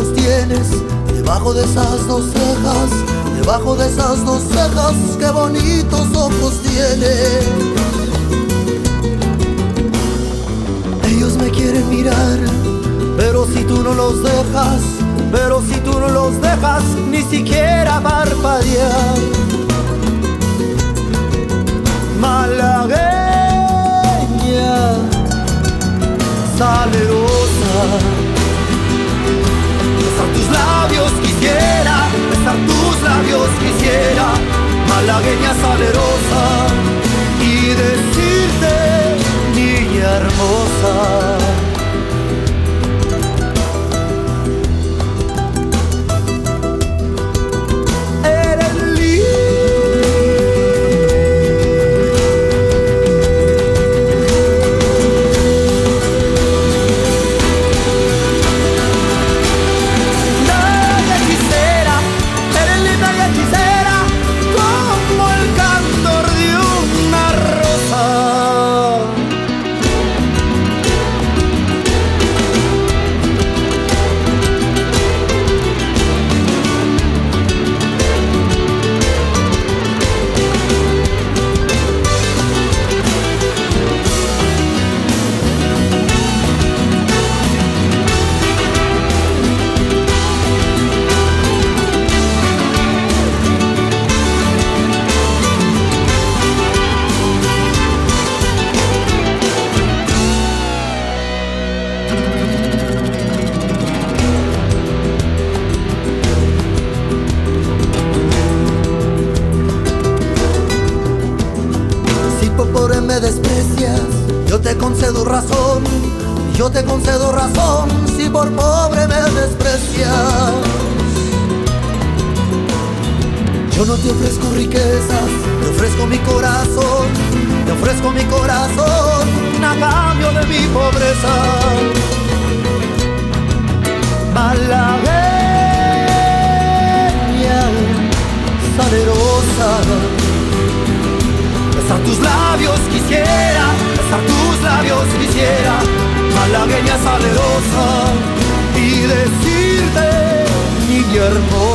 ojos tienes debajo de esas dos cejas? Debajo de esas dos cejas, qué bonitos ojos tienes. Ellos me quieren mirar, pero si tú no los dejas, pero si tú no los dejas ni siquiera parpadear. Malagueña, salerosa, besar tus labios quisiera, besar tus labios quisiera, malagueña salerosa, y decirte, niña hermosa. Me desprecias, yo te concedo razón, yo te concedo razón, si por pobre me desprecias. Yo no te ofrezco riquezas, te ofrezco mi corazón, te ofrezco mi corazón a cambio de mi pobreza. Malagueña, salerosa, besar tus labios quisiera, besar tus labios quisiera, malagueña salerosa, y decirte, niña hermosa.